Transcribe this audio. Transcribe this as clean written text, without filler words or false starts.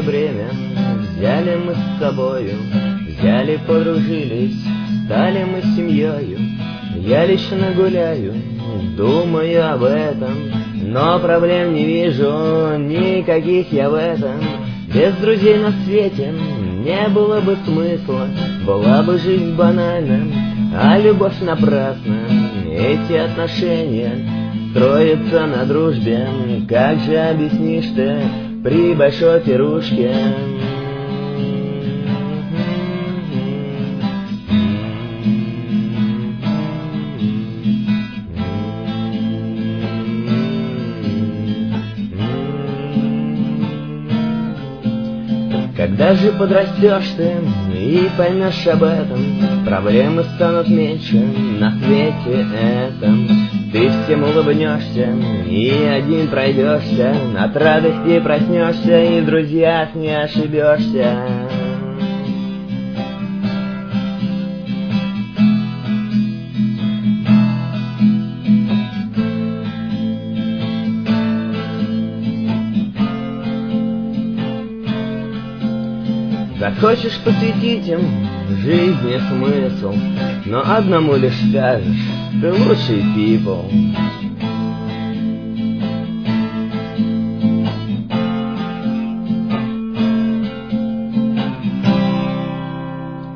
бремя взяли мы с собою, взяли, подружились, стали мы семьёю. Я лично гуляю, думаю об этом, но проблем не вижу никаких я в этом. Без друзей на свете не было бы смысла, была бы жизнь банальна, а любовь напрасна. Эти отношения строятся на дружбе, как же объяснишь ты при большой пирушке? Когда же подрастешь ты и поймешь об этом, проблемы станут меньше на свете этом. Ты всем улыбнешься и один пройдешься, от радости проснешься и в друзьях не ошибешься. Захочешь посвятить им жизни смысл, но одному лишь скажешь: ты лучший people.